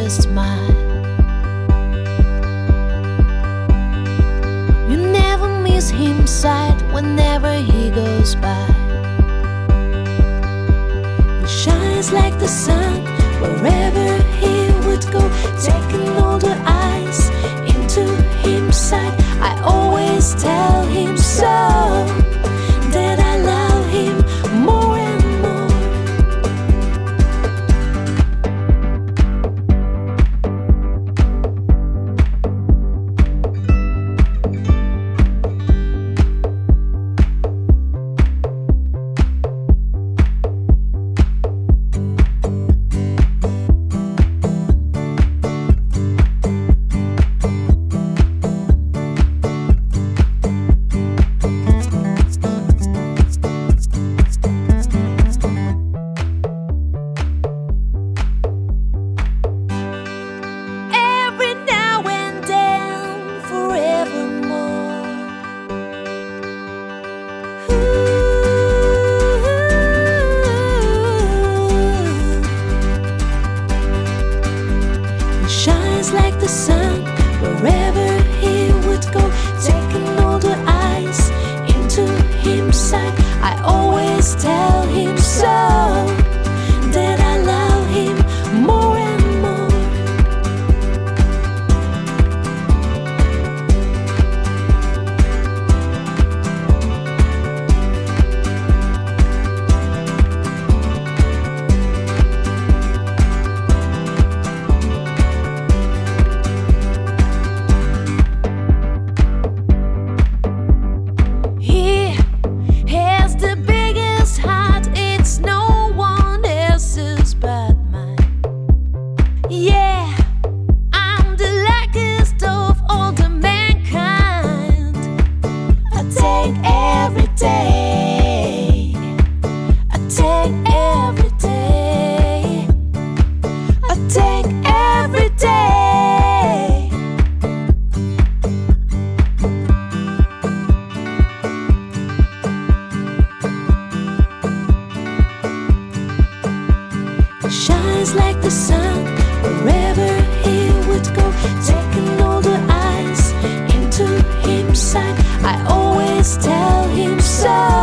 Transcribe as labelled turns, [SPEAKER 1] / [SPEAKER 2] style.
[SPEAKER 1] just mine. You never miss him sight whenever he goes by. He shines like the sun wherever he would go, taking all the eyes into him sight. I always tell him so, that I love him more and more. Shines like the sun wherever he would go, taking all the eyes into him sight. I always tell him so, that I love him more and more. Yeah, I'm the luckiest of all the mankind. I take every day, I take every day, I take every day. Shines like the sun wherever he would go, taking all the eyes into him sight. I always tell him so.